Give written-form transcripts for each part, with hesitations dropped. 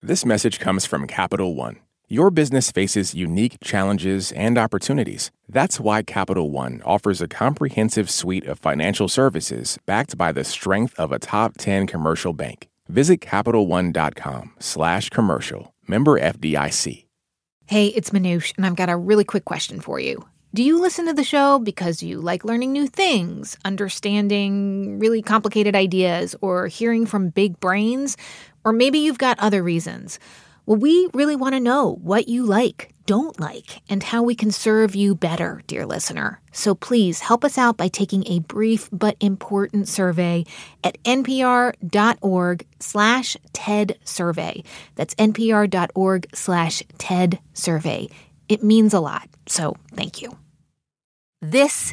This message comes from Capital One. Your business faces unique challenges and opportunities. That's why Capital One offers a comprehensive suite of financial services backed by the strength of a top 10 commercial bank. Visit CapitalOne.com/commercial. Member FDIC. Hey, it's Manoush, and I've got a really quick question for you. Do you listen to the show because you like learning new things, understanding really complicated ideas, or hearing from big brains? Or maybe you've got other reasons. Well, we really want to know what you like, don't like, and how we can serve you better, dear listener. So please help us out by taking a brief but important survey at npr.org/TED Survey. That's npr.org/TED Survey. It means a lot, so thank you. This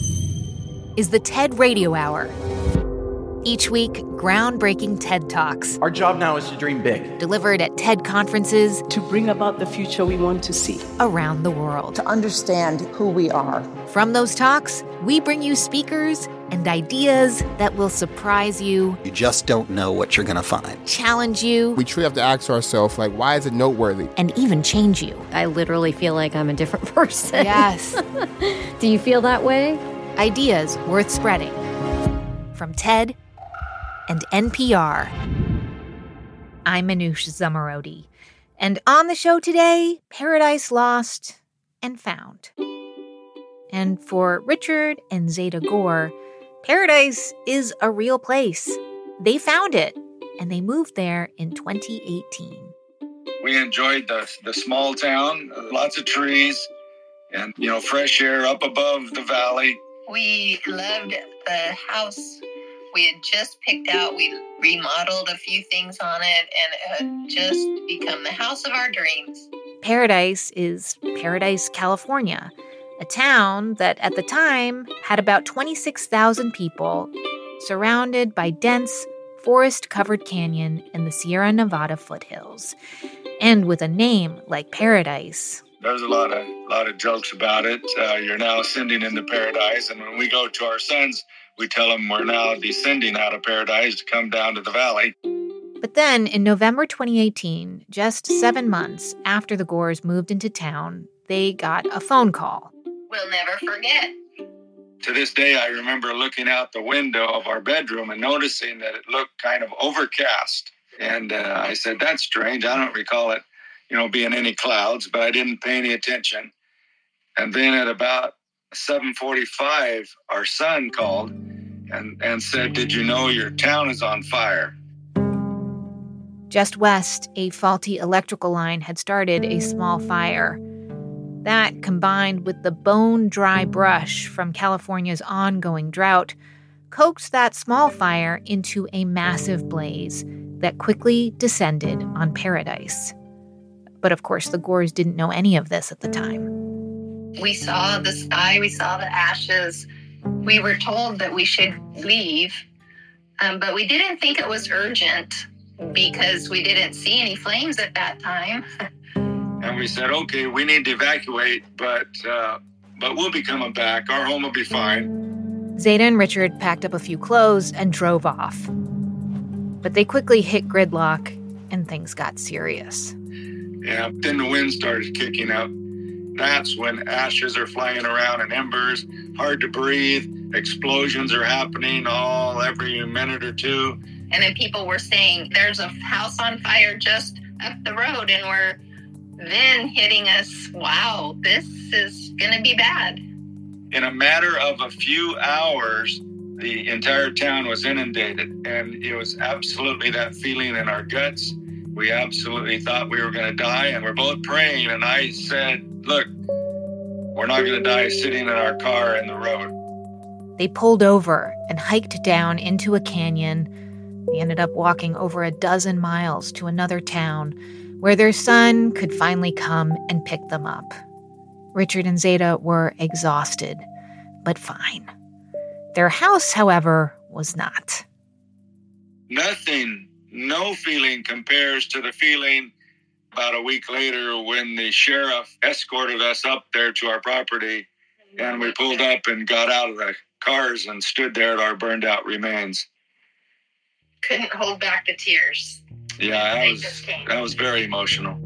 is the TED Radio Hour. Each week, groundbreaking TED Talks. Our job now is to dream big. Delivered at TED conferences. To bring about the future we want to see. Around the world. To understand who we are. From those talks, we bring you speakers and ideas that will surprise you. You just don't know what you're going to find. Challenge you. We truly have to ask ourselves, why is it noteworthy? And even change you. I literally feel like I'm a different person. Yes. Do you feel that way? Ideas worth spreading. From TED and NPR. I'm Manoush Zomorodi. And on the show today, Paradise Lost and Found. And for Richard and Zeta Gore, Paradise is a real place. They found it, and they moved there in 2018. We enjoyed the small town, lots of trees, and, fresh air up above the valley. We loved the house we had just picked out. We remodeled a few things on it, and it had just become the house of our dreams. Paradise is Paradise, California, a town that at the time had about 26,000 people, surrounded by dense, forest-covered canyon in the Sierra Nevada foothills. And with a name like Paradise. There's a lot of jokes about it. You're now ascending into paradise, and when we go to our sons, we tell them we're now descending out of paradise to come down to the valley. But then, in November 2018, just 7 months after the Gores moved into town, they got a phone call. We'll never forget. To this day, I remember looking out the window of our bedroom and noticing that it looked kind of overcast. And I said, that's strange. I don't recall it, being any clouds, but I didn't pay any attention. And then at about 7:45, our son called and said, did you know your town is on fire? Just west, a faulty electrical line had started a small fire. That, combined with the bone-dry brush from California's ongoing drought, coaxed that small fire into a massive blaze that quickly descended on Paradise. But of course, the Gores didn't know any of this at the time. We saw the sky, we saw the ashes. We were told that we should leave, but we didn't think it was urgent because we didn't see any flames at that time. And we said, okay, we need to evacuate, but we'll be coming back. Our home will be fine. Zeta and Richard packed up a few clothes and drove off. But they quickly hit gridlock, and things got serious. Yeah, then the wind started kicking up. That's when ashes are flying around and embers, hard to breathe, explosions are happening every minute or two. And then people were saying, there's a house on fire just up the road, and we're then hitting us, wow, this is going to be bad. In a matter of a few hours, the entire town was inundated, and it was absolutely that feeling in our guts. We absolutely thought we were going to die, and we're both praying, and I said, look, we're not going to die sitting in our car in the road. They pulled over and hiked down into a canyon. They ended up walking over a dozen miles to another town where their son could finally come and pick them up. Richard and Zeta were exhausted, but fine. Their house, however, was not. Nothing, no feeling compares to the feeling about a week later when the sheriff escorted us up there to our property, and we pulled up and got out of the cars and stood there at our burned out remains. Couldn't hold back the tears. Yeah, that was very emotional.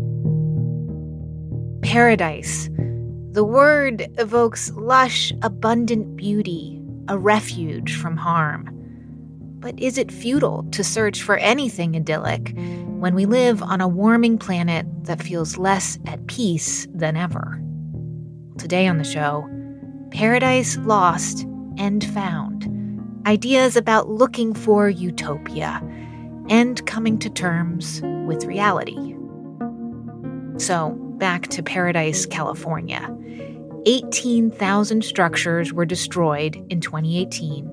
Paradise. The word evokes lush, abundant beauty, a refuge from harm. But is it futile to search for anything idyllic when we live on a warming planet that feels less at peace than ever? Today on the show, Paradise Lost and Found. Ideas about looking for utopia and coming to terms with reality. So, back to Paradise, California. 18,000 structures were destroyed in 2018.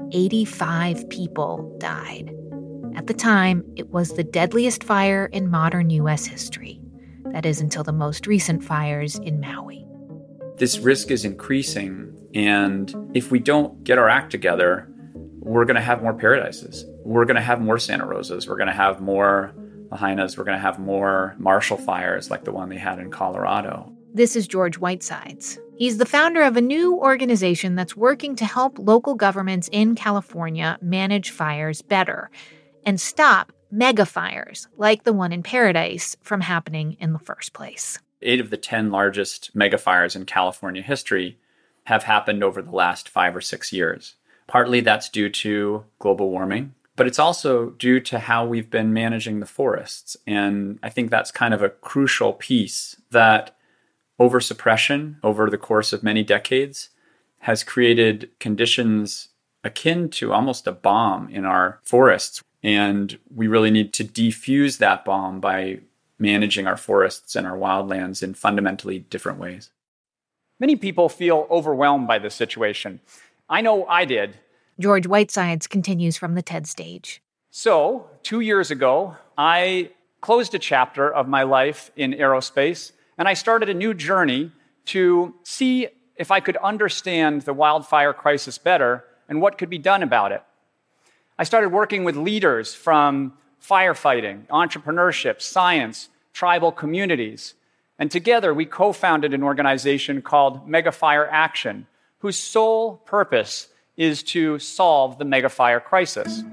85 people died. At the time, it was the deadliest fire in modern U.S. history. That is until the most recent fires in Maui. This risk is increasing, and if we don't get our act together, we're going to have more paradises. We're going to have more Santa Rosas. We're going to have more Lahainas. We're going to have more Marshall fires like the one they had in Colorado. This is George Whitesides. He's the founder of a new organization that's working to help local governments in California manage fires better and stop mega fires like the one in Paradise from happening in the first place. 8 of the 10 largest mega fires in California history have happened over the last 5 or 6 years. Partly that's due to global warming, but it's also due to how we've been managing the forests. And I think that's kind of a crucial piece, that oversuppression over the course of many decades has created conditions akin to almost a bomb in our forests. And we really need to defuse that bomb by managing our forests and our wildlands in fundamentally different ways. Many people feel overwhelmed by this situation. I know I did. George Whitesides continues from the TED stage. So, 2 years ago, I closed a chapter of my life in aerospace, and I started a new journey to see if I could understand the wildfire crisis better and what could be done about it. I started working with leaders from firefighting, entrepreneurship, science, tribal communities, and together we co-founded an organization called Megafire Action, whose sole purpose is to solve the megafire crisis.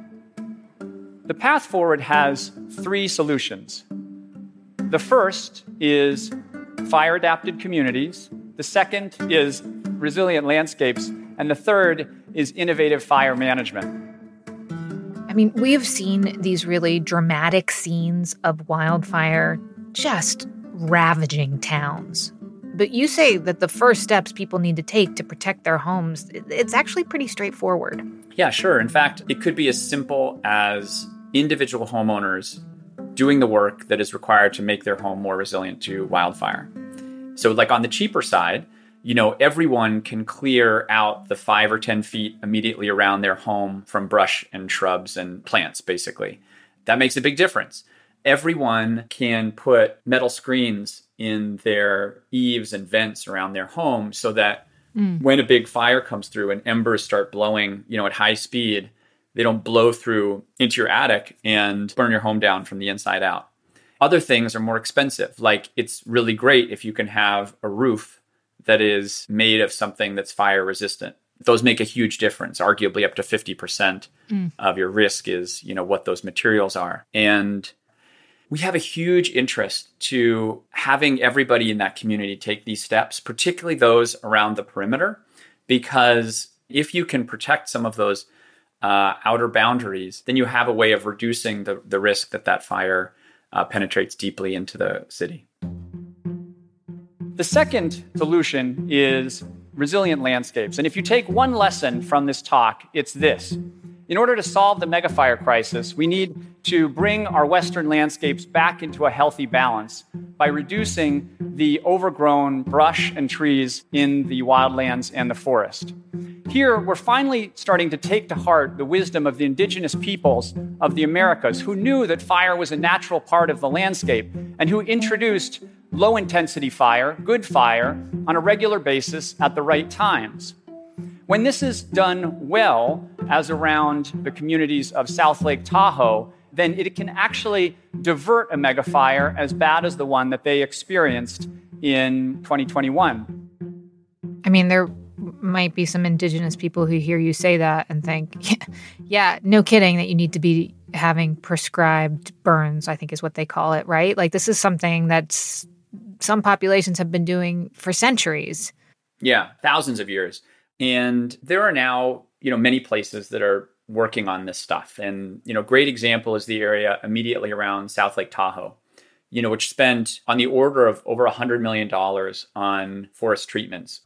The path forward has 3 solutions. The first is fire-adapted communities. The second is resilient landscapes. And the third is innovative fire management. I mean, we have seen these really dramatic scenes of wildfire just ravaging towns. But you say that the first steps people need to take to protect their homes, it's actually pretty straightforward. Yeah, sure. In fact, it could be as simple as individual homeowners doing the work that is required to make their home more resilient to wildfire. So like on the cheaper side, everyone can clear out the 5 or 10 feet immediately around their home from brush and shrubs and plants, basically. That makes a big difference. Everyone can put metal screens in their eaves and vents around their home so that when a big fire comes through and embers start blowing, at high speed, they don't blow through into your attic and burn your home down from the inside out. Other things are more expensive. Like, it's really great if you can have a roof that is made of something that's fire resistant. Those make a huge difference. Arguably up to 50% of your risk is, what those materials are. And we have a huge interest to having everybody in that community take these steps, particularly those around the perimeter, because if you can protect some of those outer boundaries, then you have a way of reducing the risk that fire penetrates deeply into the city. The second solution is resilient landscapes. And if you take one lesson from this talk, it's this. In order to solve the megafire crisis, we need to bring our Western landscapes back into a healthy balance by reducing the overgrown brush and trees in the wildlands and the forest. Here, we're finally starting to take to heart the wisdom of the indigenous peoples of the Americas, who knew that fire was a natural part of the landscape and who introduced low-intensity fire, good fire, on a regular basis at the right times. When this is done well, as around the communities of South Lake Tahoe, then it can actually divert a megafire as bad as the one that they experienced in 2021. I mean, there might be some indigenous people who hear you say that and think, yeah, no kidding, that you need to be having prescribed burns, I think is what they call it, right? Like this is something that's some populations have been doing for centuries. Yeah, thousands of years. And there are now, many places that are working on this stuff. And, great example is the area immediately around South Lake Tahoe, which spent on the order of over $100 million on forest treatments.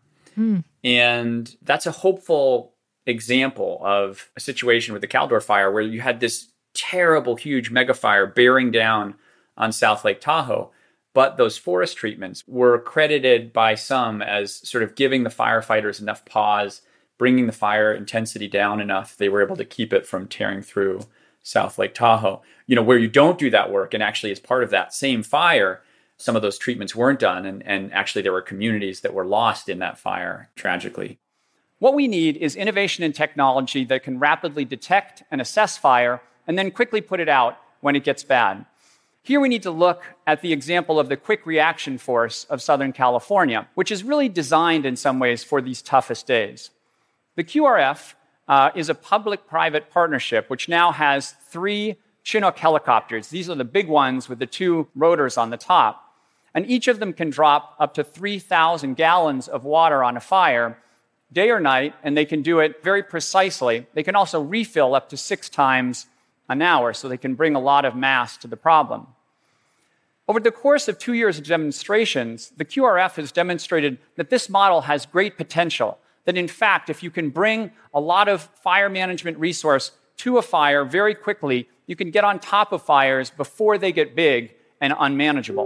And that's a hopeful example of a situation with the Caldor Fire where you had this terrible, huge mega fire bearing down on South Lake Tahoe. But those forest treatments were credited by some as sort of giving the firefighters enough pause, bringing the fire intensity down enough. They were able to keep it from tearing through South Lake Tahoe. Where you don't do that work, and actually as part of that same fire, some of those treatments weren't done. And actually there were communities that were lost in that fire, tragically. What we need is innovation and technology that can rapidly detect and assess fire and then quickly put it out when it gets bad. Here we need to look at the example of the Quick Reaction Force of Southern California, which is really designed in some ways for these toughest days. The QRF is a public-private partnership which now has 3 Chinook helicopters. These are the big ones with the 2 rotors on the top. And each of them can drop up to 3,000 gallons of water on a fire day or night, and they can do it very precisely. They can also refill up to 6 times an hour, so they can bring a lot of mass to the problem. Over the course of 2 years of demonstrations, the QRF has demonstrated that this model has great potential, that in fact, if you can bring a lot of fire management resource to a fire very quickly, you can get on top of fires before they get big and unmanageable.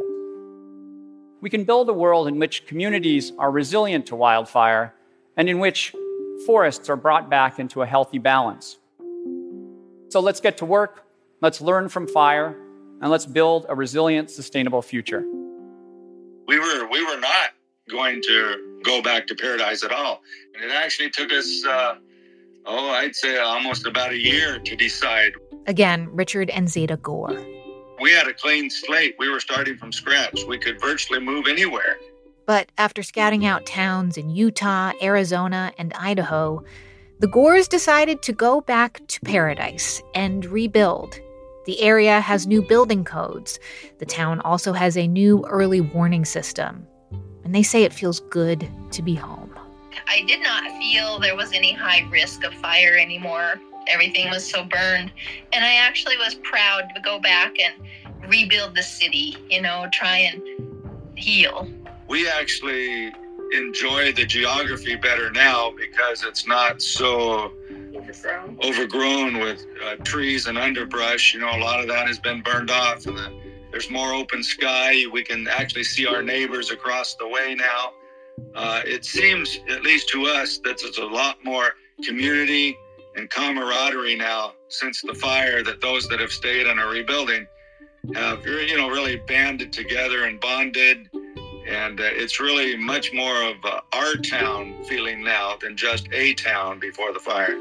We can build a world in which communities are resilient to wildfire and in which forests are brought back into a healthy balance. So let's get to work, let's learn from fire, and let's build a resilient, sustainable future. We were not going to go back to Paradise at all. And it actually took us, I'd say almost about a year to decide. Again, Richard and Zeta Gore. We had a clean slate. We were starting from scratch. We could virtually move anywhere. But after scouting out towns in Utah, Arizona, and Idaho, the Gores decided to go back to Paradise and rebuild. The area has new building codes. The town also has a new early warning system. And they say it feels good to be home. I did not feel there was any high risk of fire anymore. Everything was so burned. And I actually was proud to go back and rebuild the city, try and heal. We actually enjoy the geography better now because it's not so overgrown with trees and underbrush. A lot of that has been burned off, and there's more open sky. We can actually see our neighbors across the way now. It seems, at least to us, that there's a lot more community and camaraderie now since the fire, that those that have stayed and are rebuilding have really banded together and bonded. And it's really much more of our town feeling now than just a town before the fire.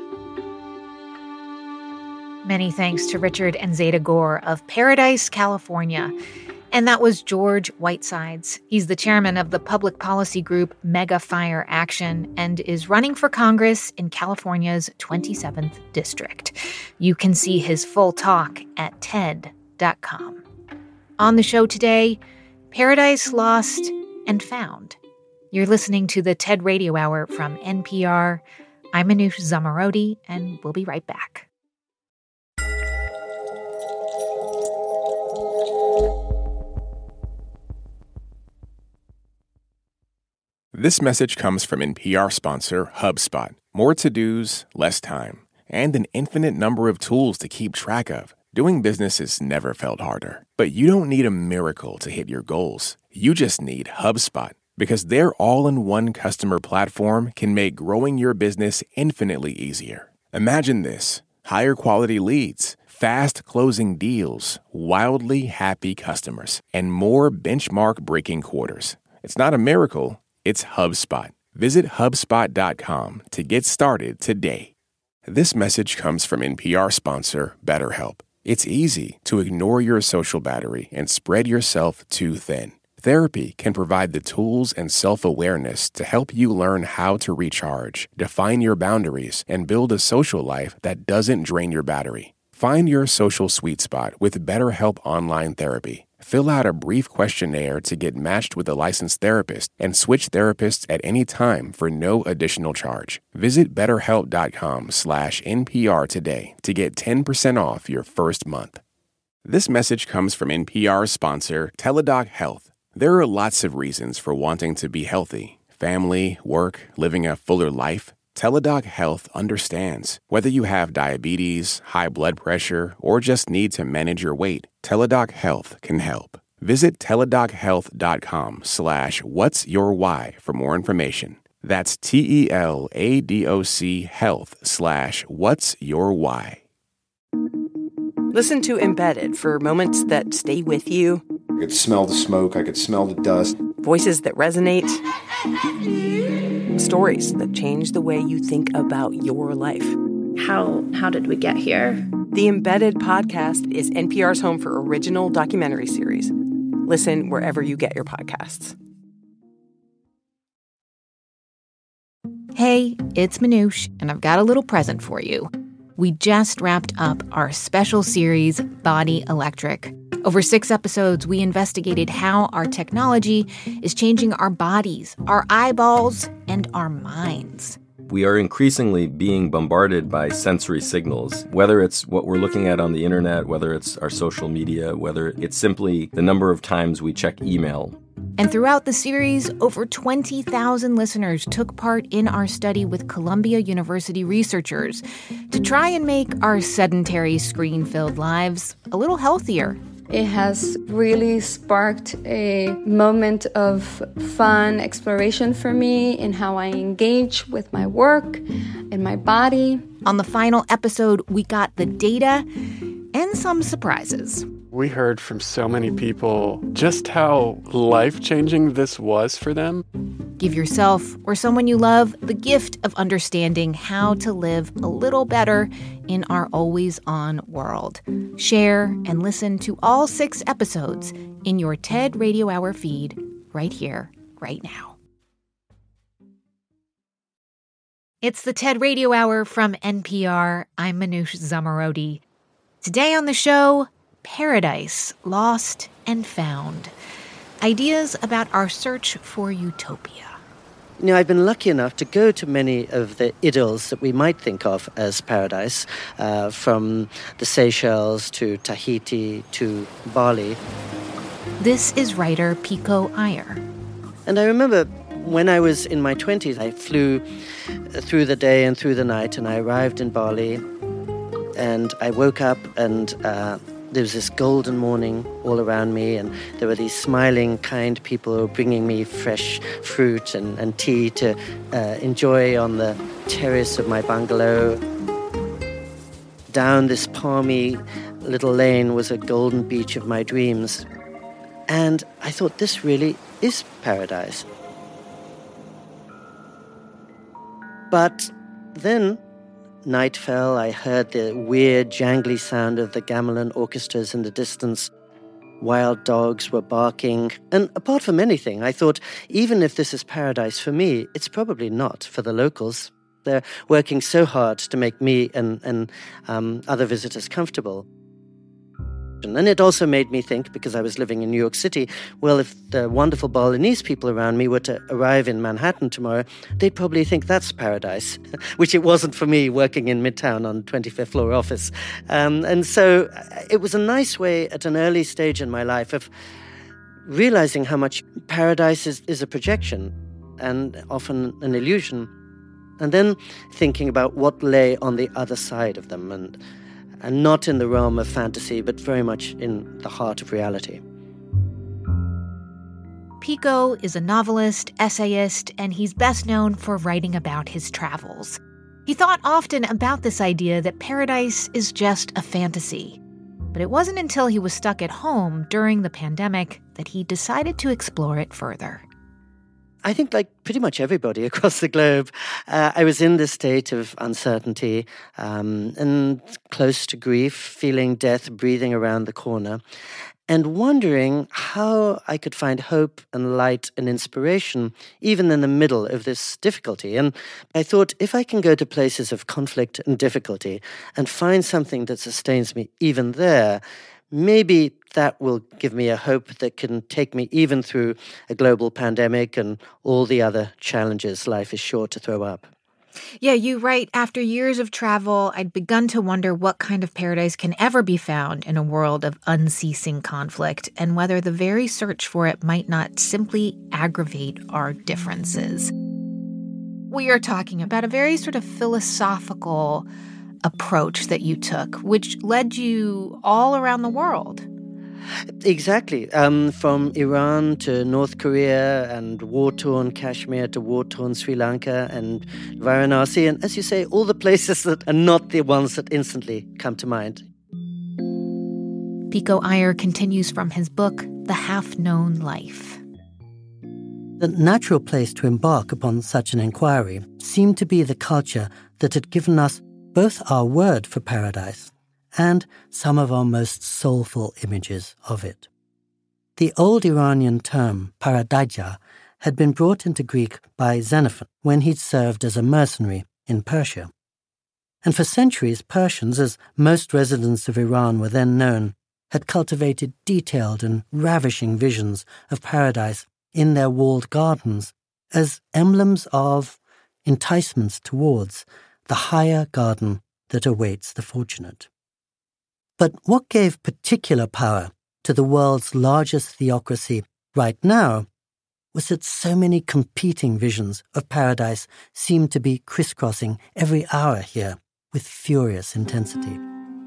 Many thanks to Richard and Zeta Gore of Paradise, California. And that was George Whitesides. He's the chairman of the public policy group Mega Fire Action and is running for Congress in California's 27th district. You can see his full talk at TED.com. On the show today, Paradise Lost and Found. You're listening to the TED Radio Hour from NPR. I'm Manoush Zomorodi, and we'll be right back. This message comes from NPR sponsor HubSpot. More to-dos, less time, and an infinite number of tools to keep track of. Doing business has never felt harder. But you don't need a miracle to hit your goals. You just need HubSpot, because their all-in-one customer platform can make growing your business infinitely easier. Imagine this: higher quality leads, fast closing deals, wildly happy customers, and more benchmark-breaking quarters. It's not a miracle, it's HubSpot. Visit HubSpot.com to get started today. This message comes from NPR sponsor BetterHelp. It's easy to ignore your social battery and spread yourself too thin. Therapy can provide the tools and self-awareness to help you learn how to recharge, define your boundaries, and build a social life that doesn't drain your battery. Find your social sweet spot with BetterHelp Online Therapy. Fill out a brief questionnaire to get matched with a licensed therapist and switch therapists at any time for no additional charge. Visit BetterHelp.com/NPR today to get 10% off your first month. This message comes from NPR sponsor Teladoc Health. There are lots of reasons for wanting to be healthy. Family, work, living a fuller life. Teladoc Health understands. Whether you have diabetes, high blood pressure, or just need to manage your weight, Teladoc Health can help. Visit teladochealth.com/whatsyourwhy for more information. That's TELADOC health/whatsyourwhy. Listen to Embedded for moments that stay with you. I could smell the smoke. I could smell the dust. Voices that resonate. Stories that change the way you think about your life. How did we get here? The Embedded podcast is NPR's home for original documentary series. Listen wherever you get your podcasts. Hey, it's Manoush, and I've got a little present for you. We just wrapped up our special series, Body Electric. Over 6 episodes, we investigated how our technology is changing our bodies, our eyeballs, and our minds. We are increasingly being bombarded by sensory signals, whether it's what we're looking at on the internet, whether it's our social media, whether it's simply the number of times we check email. And throughout the series, over 20,000 listeners took part in our study with Columbia University researchers to try and make our sedentary, screen-filled lives a little healthier. It has really sparked a moment of fun exploration for me in how I engage with my work and my body. On the final episode, we got the data and some surprises. We heard from so many people just how life-changing this was for them. Give yourself or someone you love the gift of understanding how to live a little better in our always-on world. Share and listen to all 6 episodes in your TED Radio Hour feed right here, right now. It's the TED Radio Hour from NPR. I'm Manoush Zomorodi. Today on the show, Paradise, Lost and Found. Ideas about our search for utopia. You know, I've been lucky enough to go to many of the idylls that we might think of as paradise, from the Seychelles to Tahiti to Bali. This is writer Pico Iyer. And I remember when I was in my 20s, I flew through the day and through the night, and I arrived in Bali, and I woke up and there was this golden morning all around me, and there were these smiling, kind people who were bringing me fresh fruit and tea to enjoy on the terrace of my bungalow. Down this palmy little lane was a golden beach of my dreams. And I thought, this really is paradise. But then night fell, I heard the weird, jangly sound of the gamelan orchestras in the distance. Wild dogs were barking. And apart from anything, I thought, even if this is paradise for me, it's probably not for the locals. They're working so hard to make me and other visitors comfortable. And it also made me think, because I was living in New York City, well, if the wonderful Balinese people around me were to arrive in Manhattan tomorrow, they'd probably think that's paradise, which it wasn't for me working in Midtown on 25th floor office. And so it was a nice way at an early stage in my life of realizing how much paradise is a projection and often an illusion, and then thinking about what lay on the other side of them, and not in the realm of fantasy, but very much in the heart of reality. Pico is a novelist, essayist, and he's best known for writing about his travels. He thought often about this idea that paradise is just a fantasy. But it wasn't until he was stuck at home during the pandemic that he decided to explore it further. I think like pretty much everybody across the globe, I was in this state of uncertainty and close to grief, feeling death breathing around the corner. and wondering how I could find hope and light and inspiration even in the middle of this difficulty. And I thought, if I can go to places of conflict and difficulty and find something that sustains me even there, maybe that will give me a hope that can take me even through a global pandemic and all the other challenges life is sure to throw up. Yeah, you write, after years of travel, I'd begun to wonder what kind of paradise can ever be found in a world of unceasing conflict, and whether the very search for it might not simply aggravate our differences. We are talking about a very sort of philosophical approach that you took, which led you all around the world. Exactly. From Iran to North Korea and war-torn Kashmir to war-torn Sri Lanka and Varanasi. And as you say, all the places that are not the ones that instantly come to mind. Pico Iyer continues from his book, The Half-Known Life. The natural place to embark upon such an inquiry seemed to be the culture that had given us both our word for paradise and some of our most soulful images of it. The old Iranian term paradija had been brought into Greek by Xenophon when he'd served as a mercenary in Persia. And for centuries, Persians, as most residents of Iran were then known, had cultivated detailed and ravishing visions of paradise in their walled gardens as emblems of enticements towards the higher garden that awaits the fortunate. But what gave particular power to the world's largest theocracy right now was that so many competing visions of paradise seemed to be crisscrossing every hour here with furious intensity.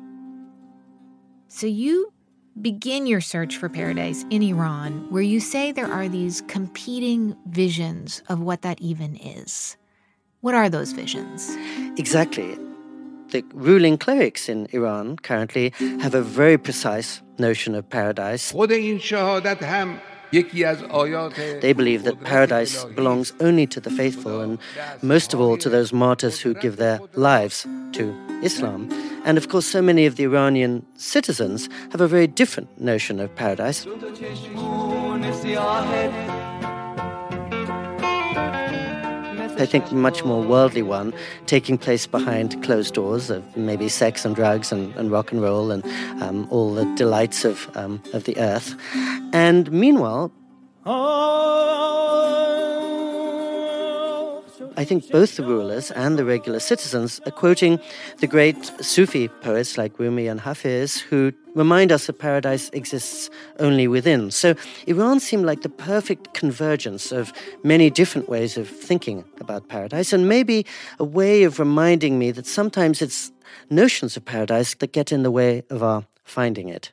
So you begin your search for paradise in Iran, where you say there are these competing visions of what that even is. What are those visions? Exactly. The ruling clerics in Iran currently have a very precise notion of paradise. They believe that paradise belongs only to the faithful, and most of all to those martyrs who give their lives to Islam. And of course, so many of the Iranian citizens have a very different notion of paradise. I think a much more worldly one, taking place behind closed doors of maybe sex and drugs and rock and roll and all the delights of the earth. And meanwhile, I think both the rulers and the regular citizens are quoting the great Sufi poets like Rumi and Hafiz, who remind us that paradise exists only within. So Iran seemed like the perfect convergence of many different ways of thinking about paradise, and maybe a way of reminding me that sometimes it's notions of paradise that get in the way of our finding it.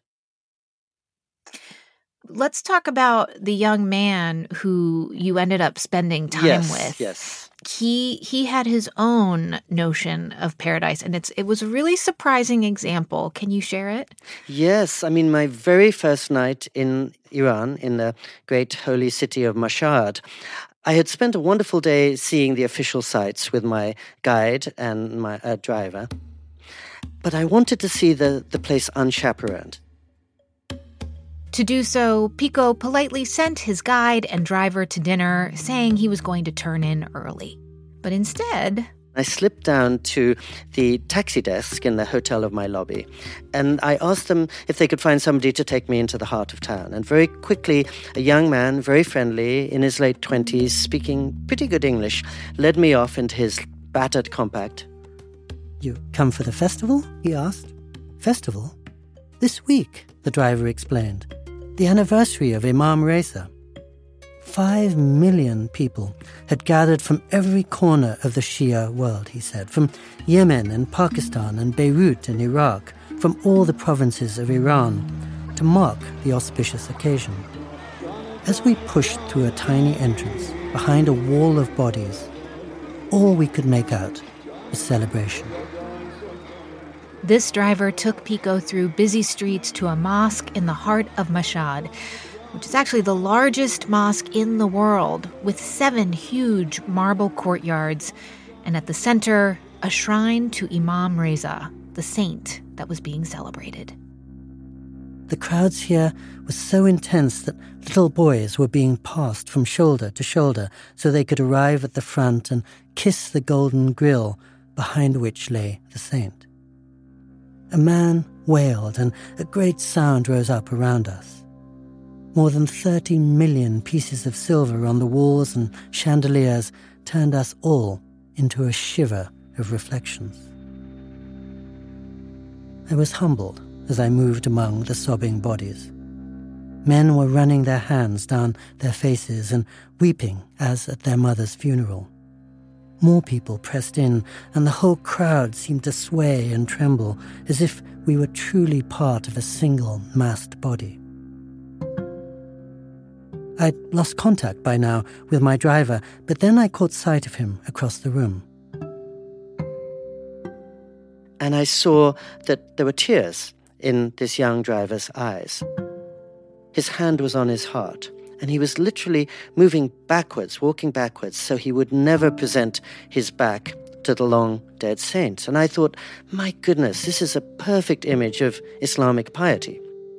Let's talk about the young man who you ended up spending time with. Yes. He had his own notion of paradise, and it was a really surprising example. Can you share it? Yes. I mean, my very first night in Iran, in the great holy city of Mashhad, I had spent a wonderful day seeing the official sites with my guide and my driver. But I wanted to see the place unchaperoned. To do so, Pico politely sent his guide and driver to dinner, saying he was going to turn in early. But instead, I slipped down to the taxi desk in the hotel of my lobby, and I asked them if they could find somebody to take me into the heart of town. And very quickly, a young man, very friendly, in his late 20s, speaking pretty good English, led me off into his battered compact. "You come for the festival?" he asked. "Festival? This week," the driver explained. "The anniversary of Imam Reza." 5 million people had gathered from every corner of the Shia world, he said, from Yemen and Pakistan and Beirut and Iraq, from all the provinces of Iran, to mark the auspicious occasion. As we pushed through a tiny entrance behind a wall of bodies, all we could make out was celebration. This driver took Pico through busy streets to a mosque in the heart of Mashhad, which is actually the largest mosque in the world, with 7 huge marble courtyards, and at the center, a shrine to Imam Reza, the saint that was being celebrated. The crowds here were so intense that little boys were being passed from shoulder to shoulder so they could arrive at the front and kiss the golden grill behind which lay the saint. A man wailed and a great sound rose up around us. More than 30 million pieces of silver on the walls and chandeliers turned us all into a shiver of reflections. I was humbled as I moved among the sobbing bodies. Men were running their hands down their faces and weeping as at their mother's funeral. More people pressed in, and the whole crowd seemed to sway and tremble as if we were truly part of a single massed body. I'd lost contact by now with my driver, but then I caught sight of him across the room. And I saw that there were tears in this young driver's eyes. His hand was on his heart, and he was literally moving backwards, walking backwards, so he would never present his back to the long-dead saint. And I thought, my goodness, this is a perfect image of Islamic piety.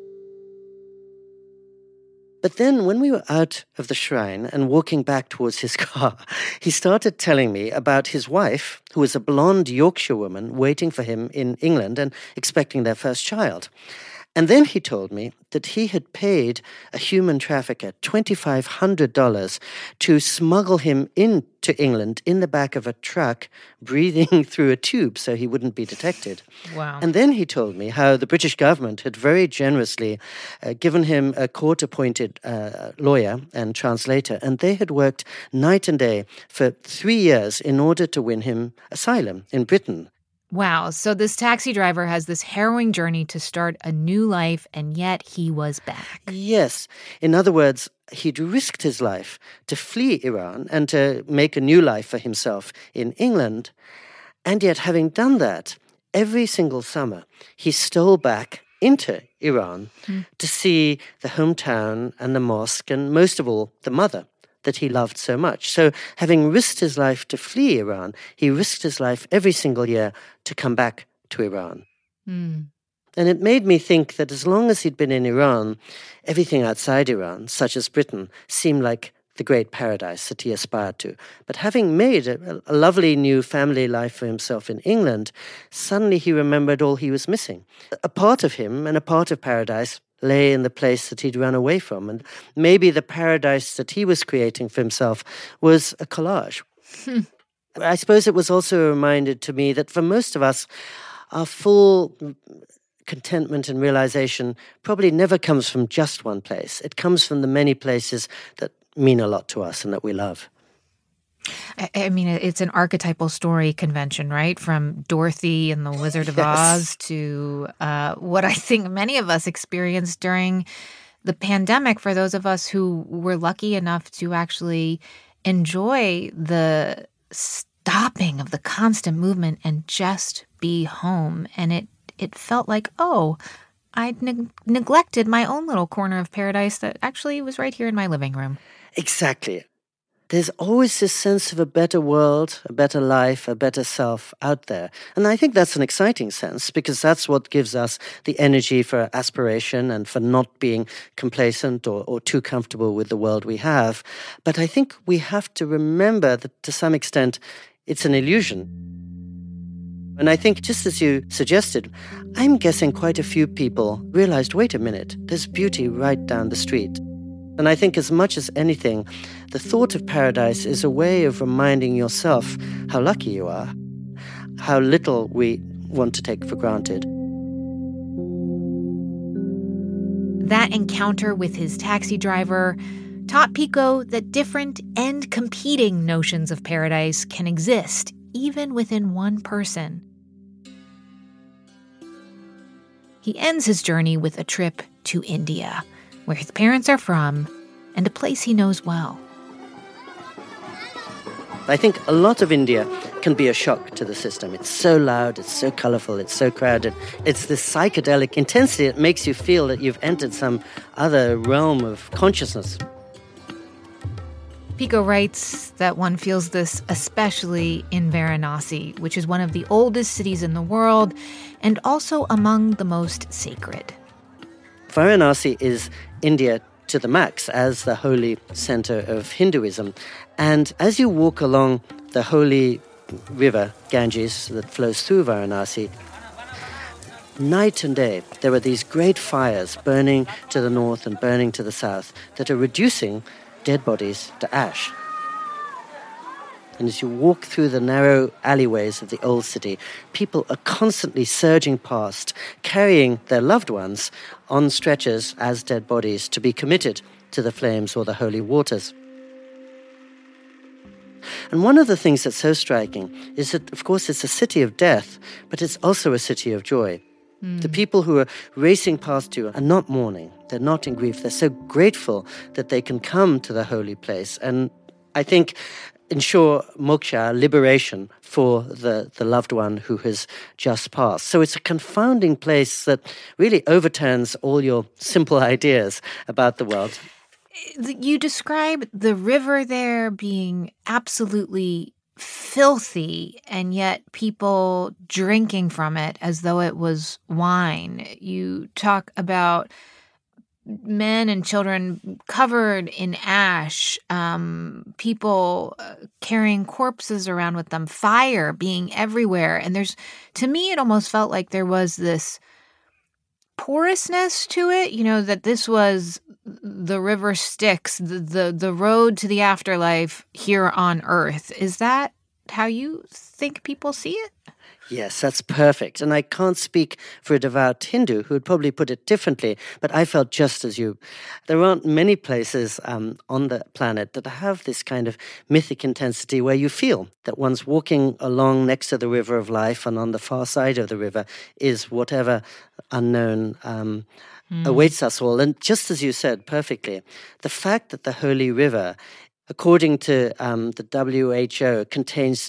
But then when we were out of the shrine and walking back towards his car, he started telling me about his wife, who was a blonde Yorkshire woman waiting for him in England and expecting their first child. And then he told me that he had paid a human trafficker $2,500 to smuggle him into England in the back of a truck, breathing through a tube so he wouldn't be detected. Wow. And then he told me how the British government had very generously given him a court-appointed lawyer and translator, and they had worked night and day for 3 years in order to win him asylum in Britain. Wow, so this taxi driver has this harrowing journey to start a new life, and yet he was back. Yes. In other words, he'd risked his life to flee Iran and to make a new life for himself in England. And yet, having done that, every single summer, he stole back into Iran to see the hometown and the mosque, and most of all, the mother that he loved so much. So having risked his life to flee Iran, he risked his life every single year to come back to Iran. And it made me think that as long as he'd been in Iran, everything outside Iran, such as Britain, seemed like the great paradise that he aspired to. But having made a lovely new family life for himself in England, suddenly he remembered all he was missing. A part of him and a part of paradise lay in the place that he'd run away from. And maybe the paradise that he was creating for himself was a collage. I suppose it was also a reminder to me that for most of us, our full contentment and realization probably never comes from just one place. It comes from the many places that mean a lot to us and that we love. I mean, it's an archetypal story convention, right? From Dorothy and the Wizard of Oz to what I think many of us experienced during the pandemic, for those of us who were lucky enough to actually enjoy the stopping of the constant movement and just be home. And it felt like, oh, I'd neglected my own little corner of paradise that actually was right here in my living room. Exactly. There's always this sense of a better world, a better life, a better self out there. And I think that's an exciting sense because that's what gives us the energy for aspiration and for not being complacent or too comfortable with the world we have. But I think we have to remember that to some extent it's an illusion. And I think, just as you suggested, I'm guessing quite a few people realized, wait a minute, there's beauty right down the street. And I think as much as anything, the thought of paradise is a way of reminding yourself how lucky you are, how little we want to take for granted. That encounter with his taxi driver taught Pico that different and competing notions of paradise can exist, even within one person. He ends his journey with a trip to India, where his parents are from, and a place he knows well. I think a lot of India can be a shock to the system. It's so loud, it's so colorful, it's so crowded. It's this psychedelic intensity that makes you feel that you've entered some other realm of consciousness. Pico writes that one feels this especially in Varanasi, which is one of the oldest cities in the world and also among the most sacred. Varanasi is India to the max as the holy center of Hinduism. And as you walk along the holy river, Ganges, that flows through Varanasi, night and day, there are these great fires burning to the north and burning to the south that are reducing dead bodies to ash. And as you walk through the narrow alleyways of the old city, people are constantly surging past, carrying their loved ones on stretchers as dead bodies to be committed to the flames or the holy waters. And one of the things that's so striking is that, of course, it's a city of death, but it's also a city of joy. The people who are racing past you are not mourning. They're not in grief. They're so grateful that they can come to the holy place and, I think, ensure moksha, liberation for the loved one who has just passed. So it's a confounding place that really overturns all your simple ideas about the world. You describe the river there being absolutely filthy, and yet people drinking from it as though it was wine. You talk about men and children covered in ash, people carrying corpses around with them, fire being everywhere. And to me, it almost felt like there was this porousness to it, that this was the river Styx, the road to the afterlife here on earth. Is that how you think people see it? Yes, that's perfect. And I can't speak for a devout Hindu who would probably put it differently, but I felt just as you. There aren't many places on the planet that have this kind of mythic intensity where you feel that one's walking along next to the river of life, and on the far side of the river is whatever unknown awaits us all. And just as you said perfectly, the fact that the holy river, according to the WHO, contains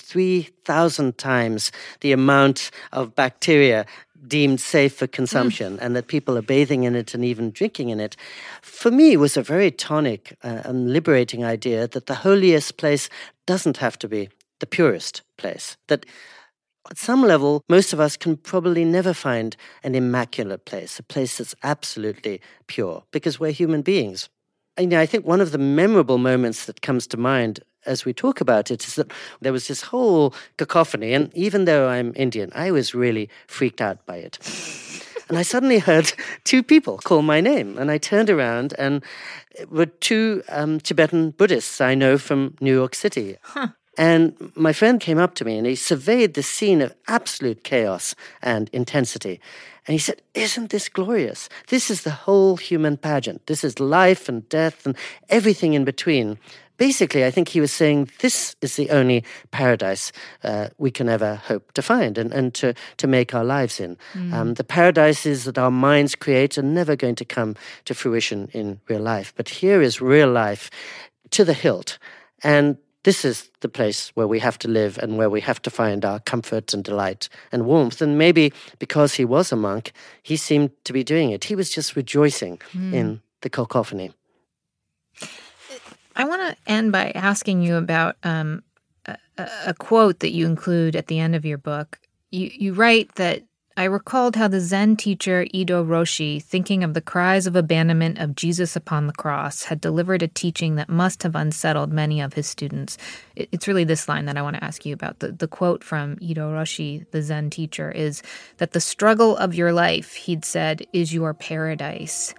3,000 times the amount of bacteria deemed safe for consumption, and that people are bathing in it and even drinking in it, for me was a very tonic and liberating idea that the holiest place doesn't have to be the purest place. That at some level, most of us can probably never find an immaculate place, a place that's absolutely pure, because we're human beings. I think one of the memorable moments that comes to mind as we talk about it is that there was this whole cacophony, and even though I'm Indian, I was really freaked out by it. And I suddenly heard two people call my name, and I turned around, and it were two Tibetan Buddhists I know from New York City. Huh. And my friend came up to me, and he surveyed the scene of absolute chaos and intensity. And he said, "Isn't this glorious? This is the whole human pageant. This is life and death and everything in between." Basically, I think he was saying this is the only paradise we can ever hope to find and to make our lives in. The paradises that our minds create are never going to come to fruition in real life. But here is real life to the hilt. And this is the place where we have to live and where we have to find our comfort and delight and warmth. And maybe because he was a monk, he seemed to be doing it. He was just rejoicing in the cacophony. I want to end by asking you about a quote that you include at the end of your book. You write that, "I recalled how the Zen teacher Ido Roshi, thinking of the cries of abandonment of Jesus upon the cross, had delivered a teaching that must have unsettled many of his students." It's really this line that I want to ask you about. The quote from Ido Roshi, the Zen teacher, is that the struggle of your life, he'd said, is your paradise.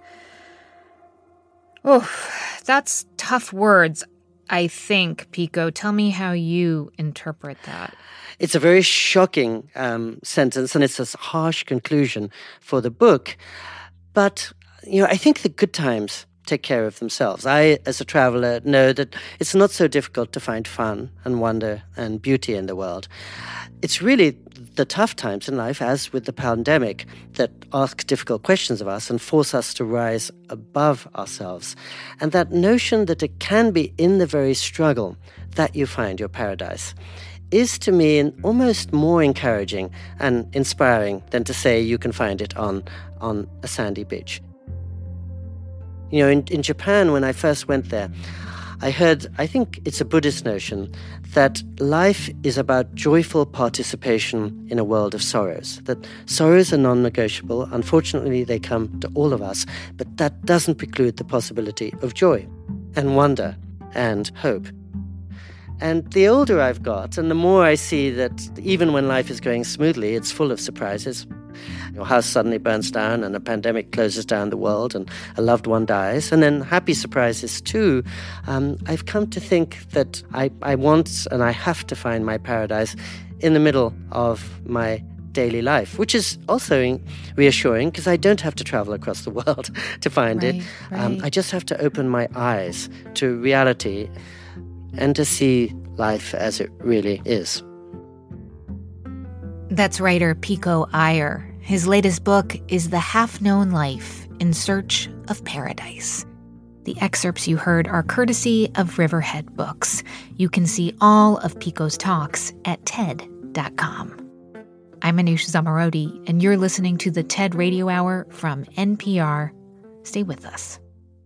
Oh, that's tough words, I think, Pico. Tell me how you interpret that. It's a very shocking sentence, and it's a harsh conclusion for the book. But, I think the good times take care of themselves. I, as a traveler, know that it's not so difficult to find fun and wonder and beauty in the world. It's really the tough times in life, as with the pandemic, that ask difficult questions of us and force us to rise above ourselves. And that notion that it can be in the very struggle that you find your paradise is, to me, almost more encouraging and inspiring than to say you can find it on a sandy beach. In Japan, when I first went there, I think it's a Buddhist notion that life is about joyful participation in a world of sorrows, that sorrows are non-negotiable. Unfortunately, they come to all of us, but that doesn't preclude the possibility of joy and wonder and hope. And the older I've got, and the more I see that even when life is going smoothly, it's full of surprises. Your house suddenly burns down and a pandemic closes down the world and a loved one dies. And then happy surprises too. I've come to think that I want and I have to find my paradise in the middle of my daily life, which is also reassuring because I don't have to travel across the world to find it. Right. I just have to open my eyes to reality and to see life as it really is. That's writer Pico Iyer. His latest book is The Half-Known Life in Search of Paradise. The excerpts you heard are courtesy of Riverhead Books. You can see all of Pico's talks at TED.com. I'm Manoush Zomorodi, and you're listening to the TED Radio Hour from NPR. Stay with us.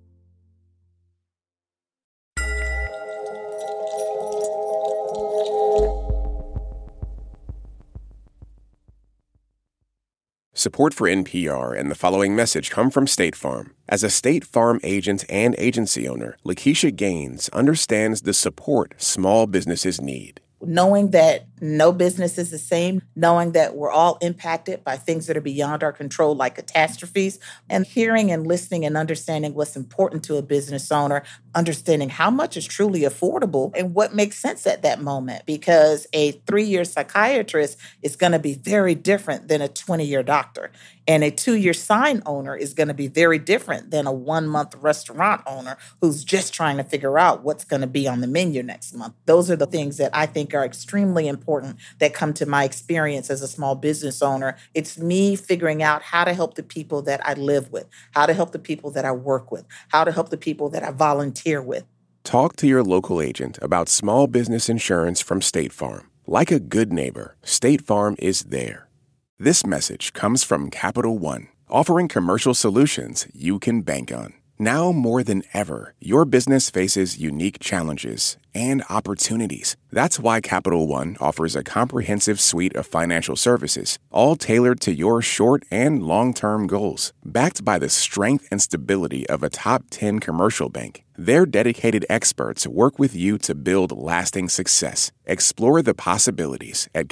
Support for NPR and the following message come from State Farm. As a State Farm agent and agency owner, Lakeisha Gaines understands the support small businesses need. Knowing that no business is the same, knowing that we're all impacted by things that are beyond our control, like catastrophes, and hearing and listening and understanding what's important to a business owner, understanding how much is truly affordable and what makes sense at that moment. Because a 3-year psychiatrist is going to be very different than a 20-year doctor. And a 2-year sign owner is going to be very different than a 1-month restaurant owner who's just trying to figure out what's going to be on the menu next month. Those are the things that I think are extremely important that come to my experience as a small business owner. It's me figuring out how to help the people that I live with, how to help the people that I work with, how to help the people that I volunteer with. Talk to your local agent about small business insurance from State Farm. Like a good neighbor, State Farm is there. This message comes from Capital One, offering commercial solutions you can bank on. Now more than ever, your business faces unique challenges and opportunities. That's why Capital One offers a comprehensive suite of financial services, all tailored to your short and long-term goals. Backed by the strength and stability of a top 10 commercial bank, their dedicated experts work with you to build lasting success. Explore the possibilities at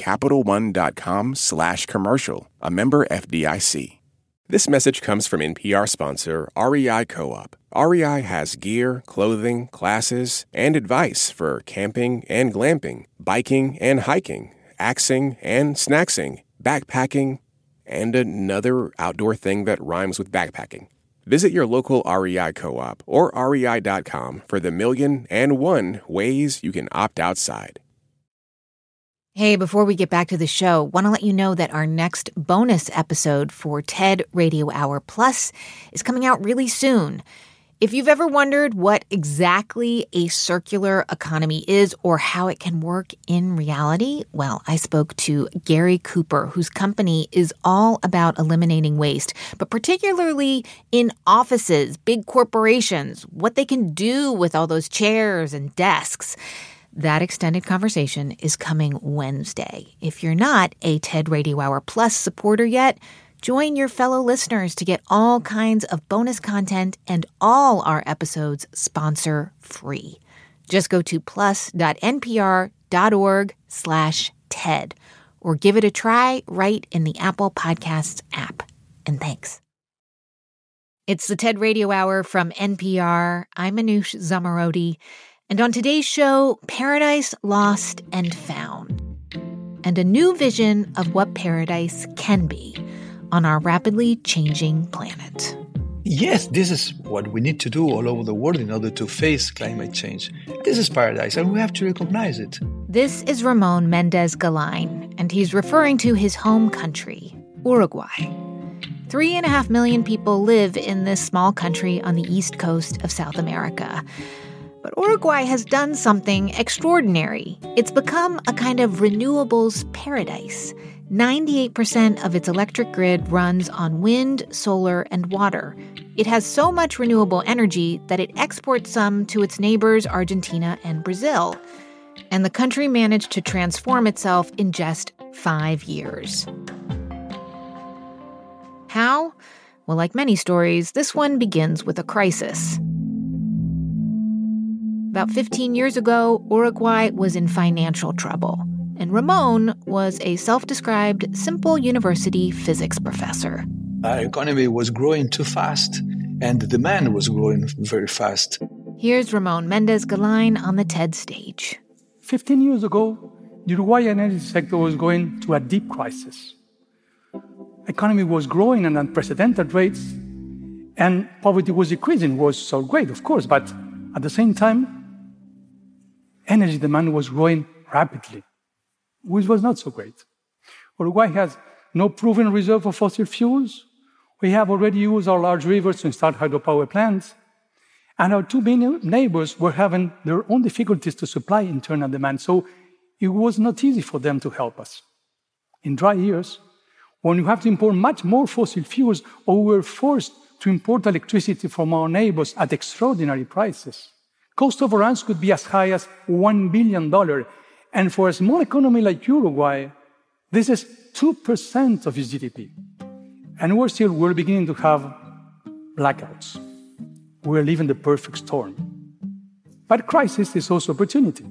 CapitalOne.com/commercial, a member FDIC. This message comes from NPR sponsor REI Co-op. REI has gear, clothing, classes, and advice for camping and glamping, biking and hiking, axing and snacksing, backpacking, and another outdoor thing that rhymes with backpacking. Visit your local REI Co-op or rei.com for the 1,000,001 ways you can opt outside. Hey, before we get back to the show, want to let you know that our next bonus episode for TED Radio Hour Plus is coming out really soon. If you've ever wondered what exactly a circular economy is or how it can work in reality, well, I spoke to Gary Cooper, whose company is all about eliminating waste, but particularly in offices, big corporations, what they can do with all those chairs and desks. That extended conversation is coming Wednesday. If you're not a TED Radio Hour Plus supporter yet, join your fellow listeners to get all kinds of bonus content and all our episodes sponsor-free. Just go to plus.npr.org/TED or give it a try right in the Apple Podcasts app. And thanks. It's the TED Radio Hour from NPR. I'm Manoush Zomorodi. And on today's show, Paradise Lost and Found, and a new vision of what paradise can be on our rapidly changing planet. Yes, this is what we need to do all over the world in order to face climate change. This is paradise, and we have to recognize it. This is Ramon Mendez-Galain, and he's referring to his home country, Uruguay. 3.5 million people live in this small country on the east coast of South America. But Uruguay has done something extraordinary. It's become a kind of renewables paradise. 98% of its electric grid runs on wind, solar, and water. It has so much renewable energy that it exports some to its neighbors Argentina and Brazil. And the country managed to transform itself in just 5 years. How? Well, like many stories, this one begins with a crisis. About 15 years ago, Uruguay was in financial trouble, and Ramon was a self-described simple university physics professor. Our economy was growing too fast, and the demand was growing very fast. Here's Ramon Mendez-Galain on the TED stage. 15 years ago, the Uruguayan energy sector was going through a deep crisis. Economy was growing at unprecedented rates, and poverty was decreasing. Was so great, of course, but at the same time, energy demand was growing rapidly, which was not so great. Uruguay has no proven reserve of fossil fuels. We have already used our large rivers to install hydropower plants. And our two main neighbors were having their own difficulties to supply internal demand, so it was not easy for them to help us. In dry years, when you have to import much more fossil fuels, or we were forced to import electricity from our neighbors at extraordinary prices, cost overruns could be as high as $1 billion. And for a small economy like Uruguay, this is 2% of its GDP. And we're beginning to have blackouts. We're living the perfect storm. But crisis is also opportunity.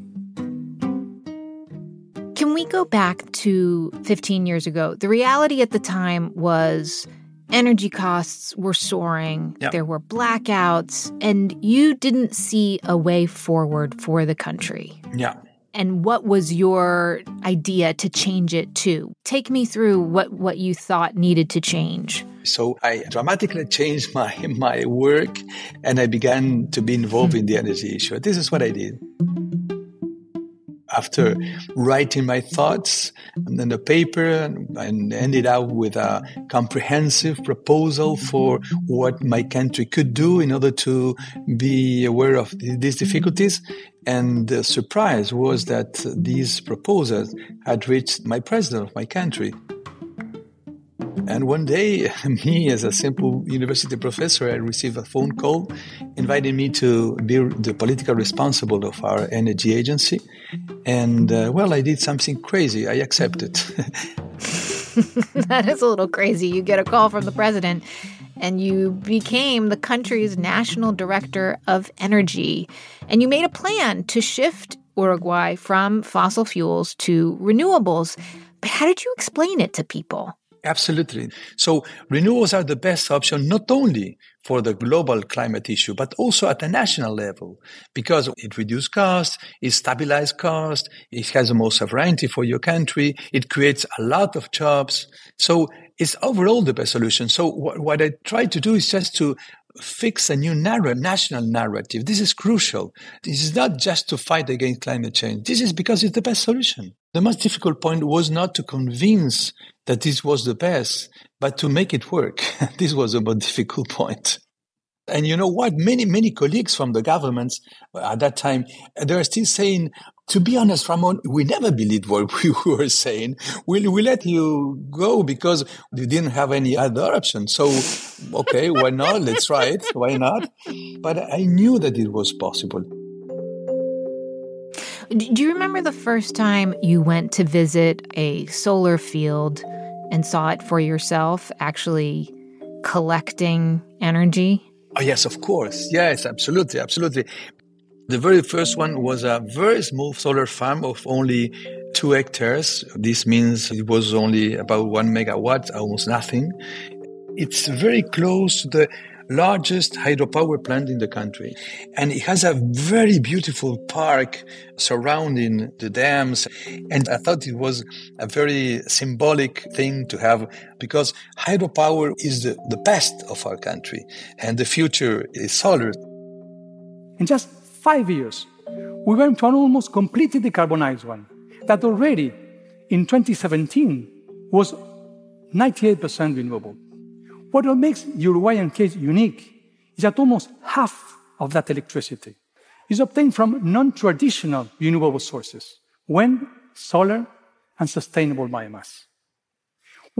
Can we go back to 15 years ago? The reality at the time was energy costs were soaring, there were blackouts, and you didn't see a way forward for the country. Yeah. And what was your idea to change it to? Take me through what you thought needed to change. So I dramatically changed my work, and I began to be involved in the energy issue. This is what I did. After writing my thoughts in the paper and ended up with a comprehensive proposal for what my country could do in order to be aware of these difficulties. And the surprise was that these proposals had reached my president of my country. And one day, me as a simple university professor, I received a phone call inviting me to be the political responsible of our energy agency. And, I did something crazy. I accepted. That is a little crazy. You get a call from the president, and you became the country's national director of energy. And you made a plan to shift Uruguay from fossil fuels to renewables. But how did you explain it to people? Absolutely. So renewables are the best option, not only for the global climate issue, but also at the national level, because it reduces costs, it stabilizes costs, it has the most sovereignty for your country, it creates a lot of jobs. So it's overall the best solution. So what I try to do is just to fix a new national narrative. This is crucial. This is not just to fight against climate change. This is because it's the best solution. The most difficult point was not to convince that this was the best, but to make it work. This was the most difficult point. And you know what? Many colleagues from the governments at that time, they were still saying, to be honest, Ramon, we never believed what we were saying. We let you go because we didn't have any other option. So, okay, why not? Let's try it. Why not? But I knew that it was possible. Do you remember the first time you went to visit a solar field and saw it for yourself, actually collecting energy? Oh, yes, of course. Yes, absolutely. The very first one was a very small solar farm of only 2 hectares. This means it was only about 1 megawatt, almost nothing. It's very close to the largest hydropower plant in the country. And it has a very beautiful park surrounding the dams. And I thought it was a very symbolic thing to have because hydropower is the best of our country. And the future is solar. In just 5 years, we went to an almost completely decarbonized one that already in 2017 was 98% renewable. What makes the Uruguayan case unique is that almost half of that electricity is obtained from non-traditional renewable sources, wind, solar, and sustainable biomass.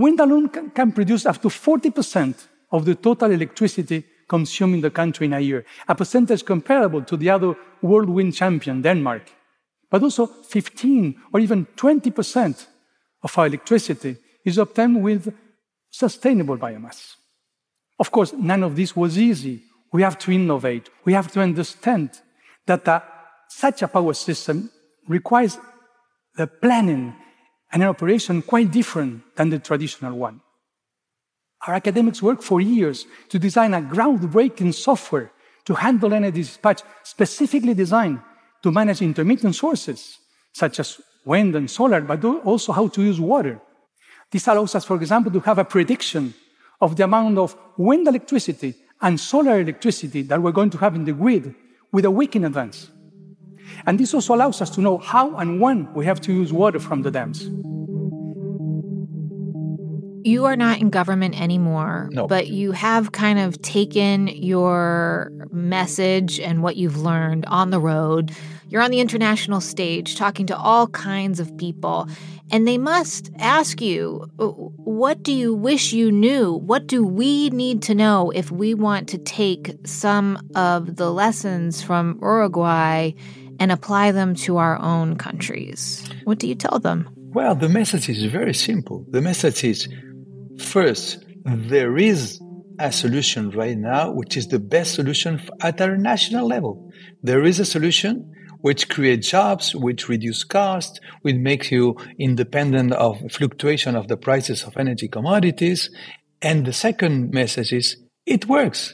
Wind alone can produce up to 40% of the total electricity consumed in the country in a year, a percentage comparable to the other world wind champion, Denmark. But also 15 or even 20% of our electricity is obtained with sustainable biomass. Of course, none of this was easy. We have to innovate. We have to understand that such a power system requires the planning and an operation quite different than the traditional one. Our academics worked for years to design a groundbreaking software to handle energy dispatch specifically designed to manage intermittent sources, such as wind and solar, but also how to use water. This allows us, for example, to have a prediction of the amount of wind electricity and solar electricity that we're going to have in the grid with a week in advance. And this also allows us to know how and when we have to use water from the dams. You are not in government anymore, No. But you have kind of taken your message and what you've learned on the road. You're on the international stage talking to all kinds of people, and they must ask you, what do you wish you knew? What do we need to know if we want to take some of the lessons from Uruguay and apply them to our own countries? What do you tell them? Well, the message is very simple. The message is, first, there is a solution right now, which is the best solution at our national level. There is a solution which creates jobs, which reduce costs, which makes you independent of fluctuation of the prices of energy commodities. And the second message is, it works.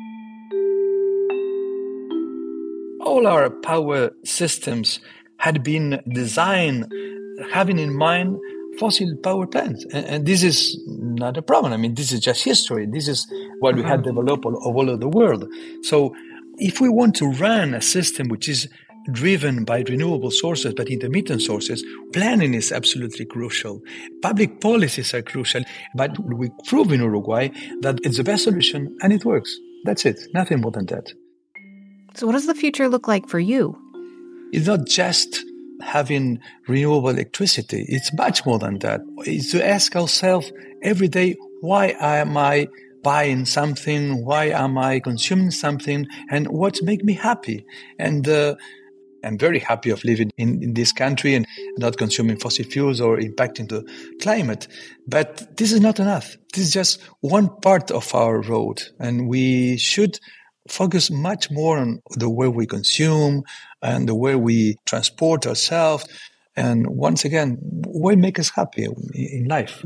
All our power systems had been designed having in mind fossil power plants. And this is not a problem. I mean, this is just history. This is what we had developed all over the world. So if we want to run a system which is driven by renewable sources, but intermittent sources, planning is absolutely crucial. Public policies are crucial. But we prove in Uruguay that it's the best solution and it works. That's it. Nothing more than that. So what does the future look like for you? It's not just having renewable electricity. It's much more than that. It's to ask ourselves every day, why am I buying something? Why am I consuming something? And what makes me happy? And I'm very happy of living in this country and not consuming fossil fuels or impacting the climate. But this is not enough. This is just one part of our road. And we should focus much more on the way we consume and the way we transport ourselves. And once again, what makes us happy in life?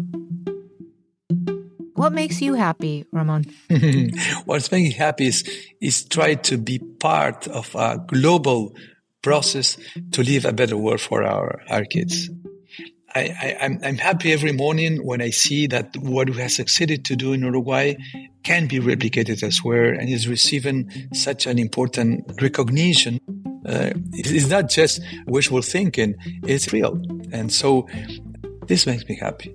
What makes you happy, Ramon? What's making me happy is try to be part of a global process to leave a better world for our kids. I'm happy every morning when I see that what we have succeeded to do in Uruguay can be replicated elsewhere and is receiving such an important recognition. It's not just wishful thinking, it's real. And so this makes me happy.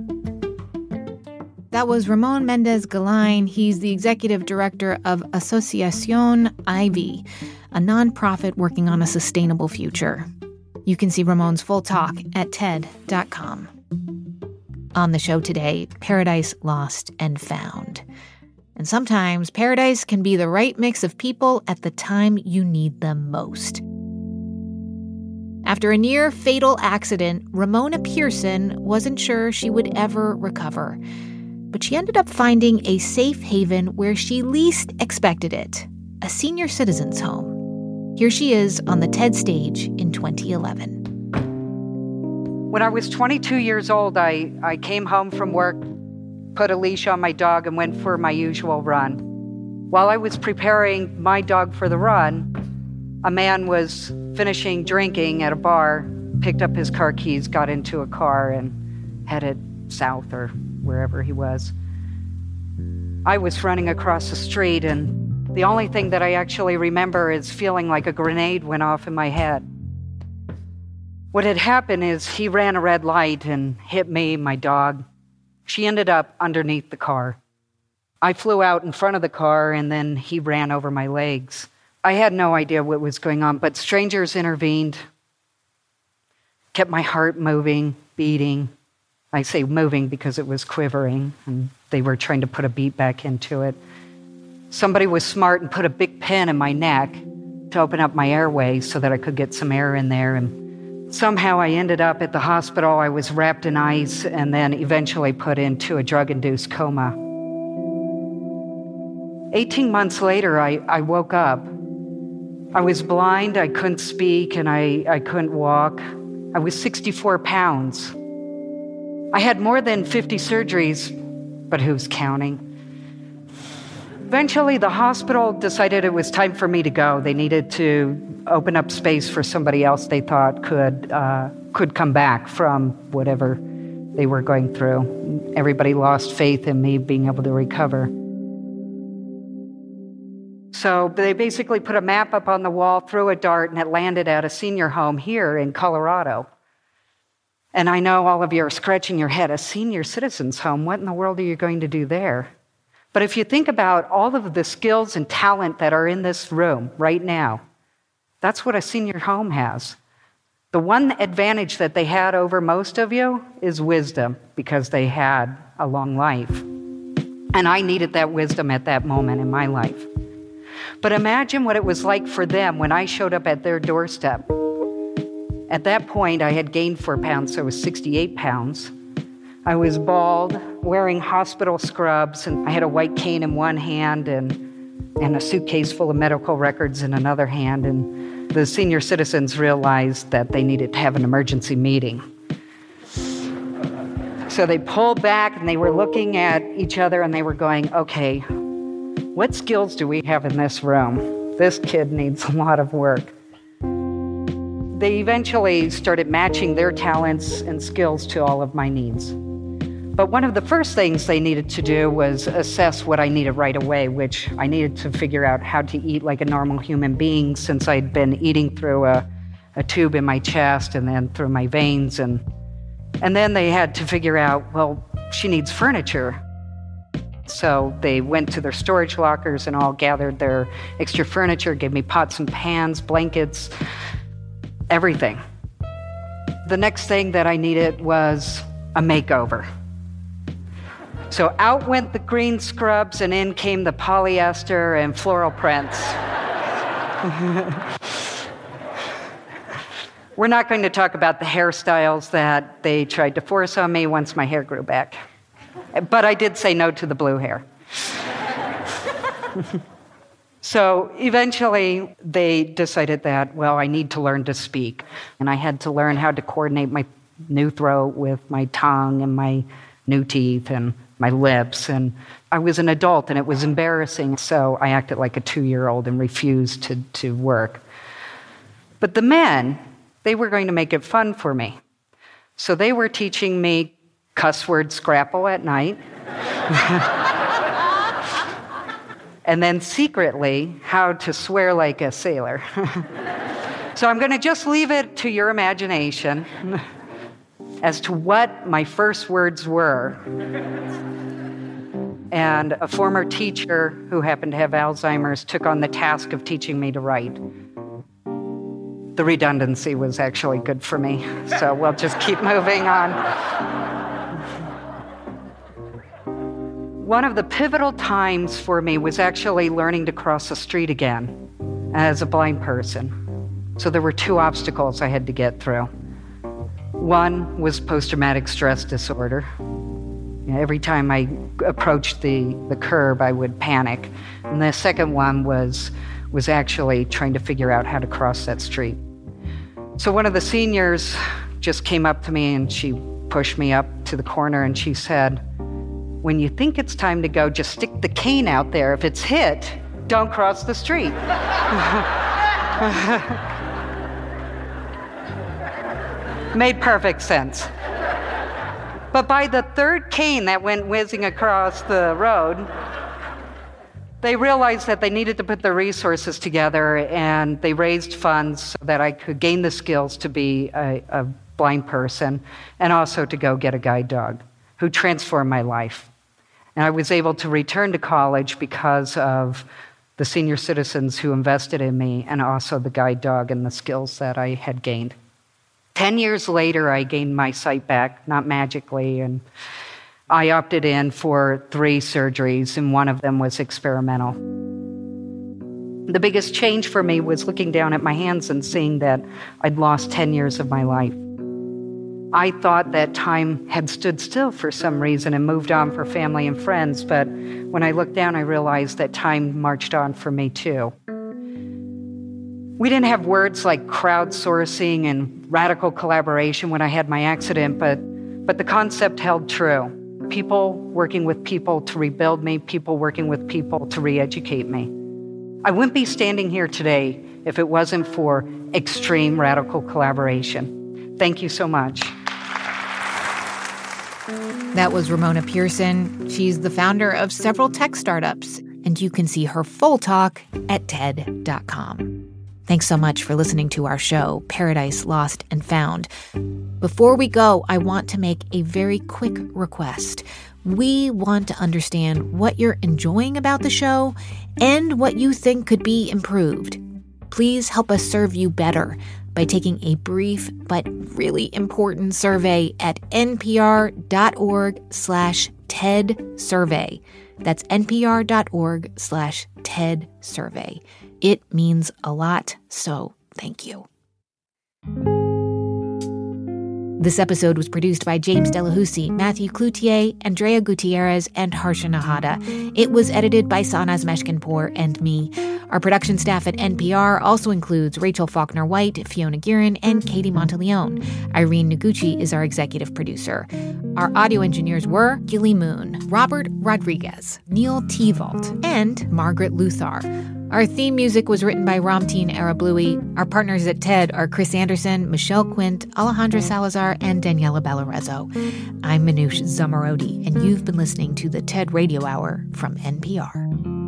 That was Ramon Mendez-Galain. He's the executive director of Asociación Ivy, a nonprofit working on a sustainable future. You can see Ramon's full talk at TED.com. On the show today, Paradise Lost and Found. And sometimes paradise can be the right mix of people at the time you need them most. After a near-fatal accident, Ramona Pearson wasn't sure she would ever recover. But she ended up finding a safe haven where she least expected it, a senior citizen's home. Here she is on the TED stage in 2011. When I was 22 years old, I came home from work, put a leash on my dog, and went for my usual run. While I was preparing my dog for the run, a man was finishing drinking at a bar, picked up his car keys, got into a car, and headed south or wherever he was. I was running across the street, and the only thing that I actually remember is feeling like a grenade went off in my head. What had happened is he ran a red light and hit me, my dog. She ended up underneath the car. I flew out in front of the car, and then he ran over my legs. I had no idea what was going on, but strangers intervened, kept my heart moving, beating, I say moving because it was quivering, and they were trying to put a beat back into it. Somebody was smart and put a big pin in my neck to open up my airway so that I could get some air in there. And somehow I ended up at the hospital. I was wrapped in ice and then eventually put into a drug-induced coma. 18 months later, I woke up. I was blind, I couldn't speak, and I couldn't walk. I was 64 pounds. I had more than 50 surgeries, but who's counting? Eventually, the hospital decided it was time for me to go. They needed to open up space for somebody else they thought could come back from whatever they were going through. Everybody lost faith in me being able to recover. So they basically put a map up on the wall, threw a dart, and it landed at a senior home here in Colorado. And I know all of you are scratching your head, a senior citizens home, what in the world are you going to do there? But if you think about all of the skills and talent that are in this room right now, that's what a senior home has. The one advantage that they had over most of you is wisdom, because they had a long life. And I needed that wisdom at that moment in my life. But imagine what it was like for them when I showed up at their doorstep. At that point, I had gained 4 pounds, so I was 68 pounds. I was bald, wearing hospital scrubs, and I had a white cane in one hand and a suitcase full of medical records in another hand. And the senior citizens realized that they needed to have an emergency meeting. So they pulled back, and they were looking at each other, and they were going, okay, what skills do we have in this room? This kid needs a lot of work. They eventually started matching their talents and skills to all of my needs. But one of the first things they needed to do was assess what I needed right away, which I needed to figure out how to eat like a normal human being, since I'd been eating through a tube in my chest and then through my veins. And then they had to figure out, well, she needs furniture. So they went to their storage lockers and all gathered their extra furniture, gave me pots and pans, blankets, everything. The next thing that I needed was a makeover. So out went the green scrubs, and in came the polyester and floral prints. We're not going to talk about the hairstyles that they tried to force on me once my hair grew back. But I did say no to the blue hair. So eventually they decided that, well, I need to learn to speak. And I had to learn how to coordinate my new throat with my tongue and my new teeth and my lips. And I was an adult, and it was embarrassing. So I acted like a 2-year-old and refused to work. But the men, they were going to make it fun for me. So they were teaching me cuss word scrapple at night. And then secretly, how to swear like a sailor. So I'm going to just leave it to your imagination as to what my first words were. And a former teacher who happened to have Alzheimer's took on the task of teaching me to write. The redundancy was actually good for me, so we'll just keep moving on. One of the pivotal times for me was actually learning to cross the street again as a blind person. So there were 2 obstacles I had to get through. One was post-traumatic stress disorder. Every time I approached the curb, I would panic. And the second one was actually trying to figure out how to cross that street. So one of the seniors just came up to me, and she pushed me up to the corner, and she said, when you think it's time to go, just stick the cane out there. If it's hit, don't cross the street. Made perfect sense. But by the 3rd cane that went whizzing across the road, they realized that they needed to put their resources together, and they raised funds so that I could gain the skills to be a blind person and also to go get a guide dog who transformed my life. And I was able to return to college because of the senior citizens who invested in me, and also the guide dog and the skills that I had gained. 10 years later, I gained my sight back, not magically, and I opted in for 3 surgeries, and one of them was experimental. The biggest change for me was looking down at my hands and seeing that I'd lost 10 years of my life. I thought that time had stood still for some reason and moved on for family and friends, but when I looked down, I realized that time marched on for me too. We didn't have words like crowdsourcing and radical collaboration when I had my accident, but the concept held true. People working with people to rebuild me, people working with people to re-educate me. I wouldn't be standing here today if it wasn't for extreme radical collaboration. Thank you so much. That was Ramona Pearson. She's the founder of several tech startups, and you can see her full talk at TED.com. Thanks so much for listening to our show, Paradise Lost and Found. Before we go, I want to make a very quick request. We want to understand what you're enjoying about the show and what you think could be improved. Please help us serve you better by taking a brief but really important survey at npr.org/TED survey. That's npr.org/TED survey. It means a lot, so thank you. This episode was produced by James Delahousie, Matthew Cloutier, Andrea Gutierrez, and Harsha Nahata. It was edited by Sanaz Meshkinpour and me. Our production staff at NPR also includes Rachel Faulkner-White, Fiona Guerin, and Katie Monteleone. Irene Noguchi is our executive producer. Our audio engineers were Gilly Moon, Robert Rodriguez, Neil Tevault, and Margaret Luthar. Our theme music was written by Ramtin Arablouei. Our partners at TED are Chris Anderson, Michelle Quint, Alejandra Salazar, and Daniela Bellarezo. I'm Manoush Zomorodi, and you've been listening to the TED Radio Hour from NPR.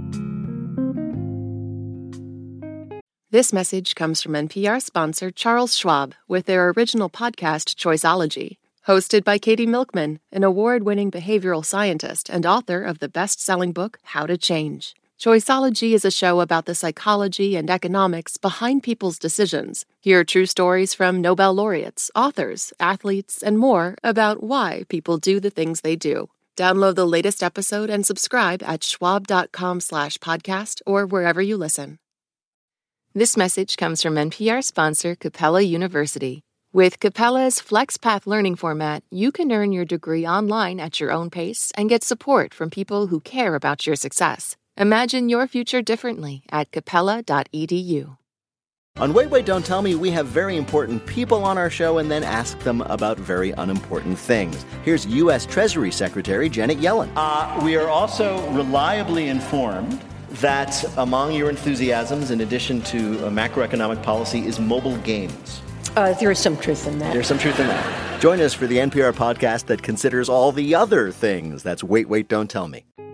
This message comes from NPR sponsor Charles Schwab with their original podcast, Choiceology. Hosted by Katie Milkman, an award-winning behavioral scientist and author of the best-selling book, How to Change. Choiceology is a show about the psychology and economics behind people's decisions. Hear true stories from Nobel laureates, authors, athletes, and more about why people do the things they do. Download the latest episode and subscribe at schwab.com/podcast or wherever you listen. This message comes from NPR sponsor Capella University. With Capella's FlexPath learning format, you can earn your degree online at your own pace and get support from people who care about your success. Imagine your future differently at capella.edu. On Wait, Wait, Don't Tell Me, we have very important people on our show and then ask them about very unimportant things. Here's U.S. Treasury Secretary Janet Yellen. We are also reliably informed that among your enthusiasms, in addition to macroeconomic policy, is mobile games. There is some truth in that. There's some truth in that. Join us for the NPR podcast that considers all the other things. That's Wait, Wait, Don't Tell Me.